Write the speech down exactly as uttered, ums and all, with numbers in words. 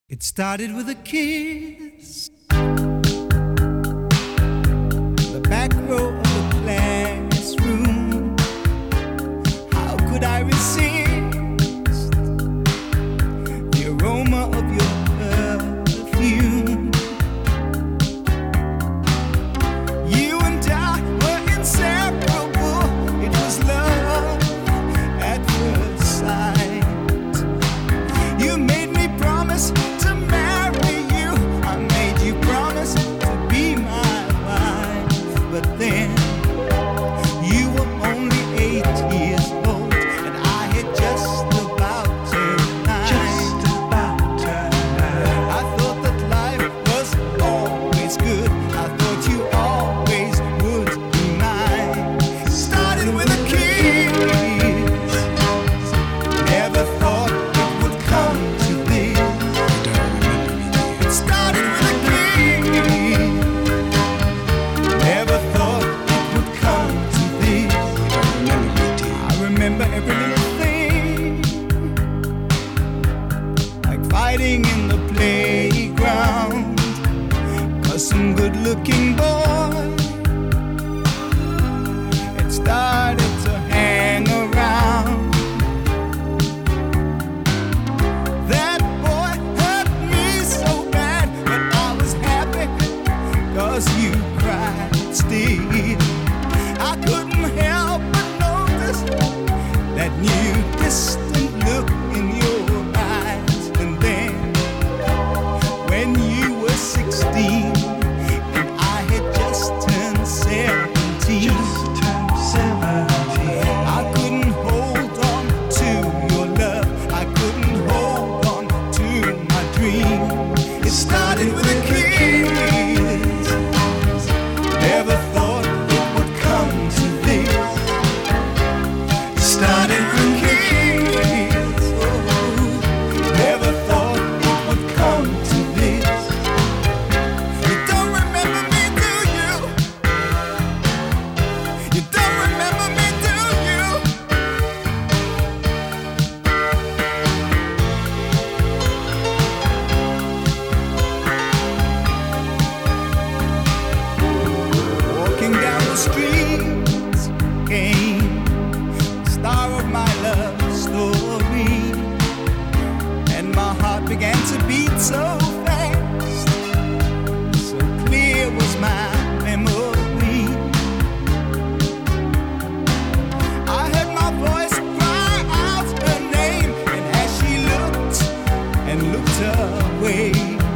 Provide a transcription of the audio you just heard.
It started with a kiss, the back row of the classroom. How could I resist the aroma of your perfume? You and I were inseparable. It was love at first sight. You made me promise to marry you. I made you promise to be my wife. But then you were only eight years old, and I had just about turned nine. Just about turned nine. I thought that life was always good. I thought you always would be mine. Started with a kiss. Never thought it would come to this. It started with a kiss. Never thought it would come to this. I remember every little thing, like fighting in the playground, 'cause some good-looking boy had started to hang around. That boy hurt me so bad, but I was happy 'cause you cried still. I couldn't help but notice that new distant look in your eyes. And then when you were sixteen and I had just turned seventeen, Just turned seventeen. I couldn't hold on to your love. I couldn't hold on to my dream. It started with a kiss. Never thought it would come to this. Started with a kiss. Oh, never thought it would come to this. You don't remember me, do you? You don't remember me, do you? Walking down the streets came the star of my love story, and my heart began to beat so fast, so clear was my memory. I heard my voice cry out her name, and as she looked and looked away,